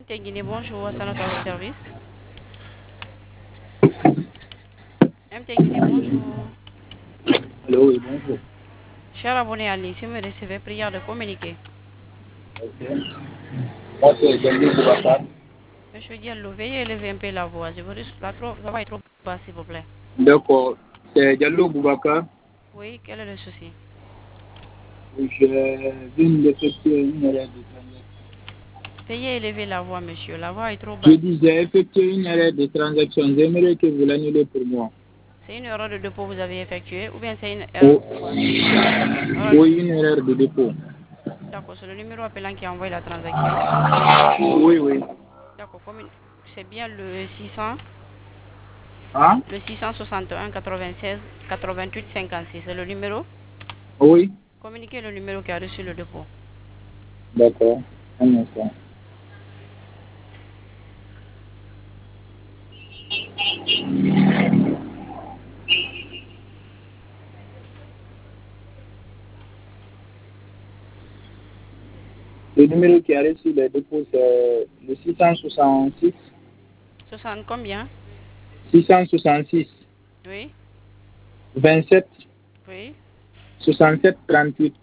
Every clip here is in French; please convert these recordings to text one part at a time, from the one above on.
Guinée, bonjour, à notre service. MT Guinée, bonjour. Allô, oui, bonjour. Cher abonné à ligne, si vous me recevez, prière de communiquer. Ok. Moi, c'est Gali Boubacar. Monsieur Diallo, veuillez élever un peu la voix. La voix est trop basse, s'il vous plaît. D'accord. C'est Diallo Boubacar. Oui, quel est le souci? Je viens d'effectuer une erreur de transaction. Veuillez élever la voix, monsieur. La voix est trop Je basse. dis, j'ai effectué une erreur de transaction. J'aimerais que vous l'annulez pour moi. C'est une erreur de dépôt que vous avez effectuée ou bien c'est une erreur Oh. de quoi? Erreur de... Oui, une erreur de dépôt. D'accord, c'est le numéro appelant qui a envoyé la transaction. Oui, oui. D'accord, c'est bien le 600, Hein? le 661 96 88 56. C'est le numéro? Oui. Communiquez le numéro qui a reçu le dépôt. D'accord. Un instant. Le numéro qui a reçu le dépôt, c'est le 666. 60 combien? 666 Oui, 27 oui. 67 38.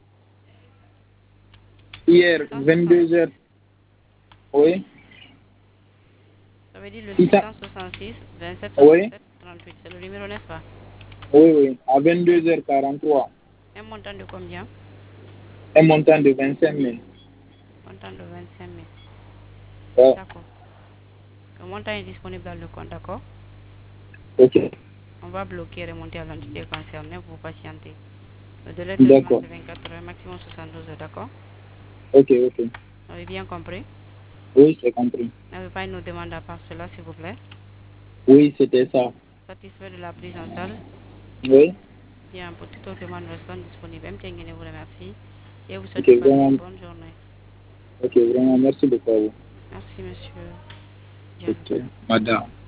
Hier, 660. 22 heures. Oui. Ça veut dire le 600. 666 27 Oui. 67 38. C'est le numéro, n'est-ce pas? Oui, oui. À 22h43. Un montant de combien? Un montant de 25 000. Montant de 25 000. Ouais. D'accord. Le montant est disponible dans le compte, d'accord? Ok. On va bloquer et remonter à l'entité concernée. Vous patientez. Le délai de traitement, D'accord. c'est 24 heures, maximum 72 heures, d'accord? Ok, ok. Vous avez bien compris? Oui, c'est compris. N'avez pas une autre demande à part cela, s'il vous plaît? Oui, c'était ça. Satisfait de la prise en charge? Oui. Bien, pour toute autre demande, nous restons disponibles. MTNG vous remercie et vous souhaite Ok, de passer une vraiment. bonne journée. Ok, vraiment. Merci beaucoup à vous. Merci, monsieur Diallo. Ok, madame.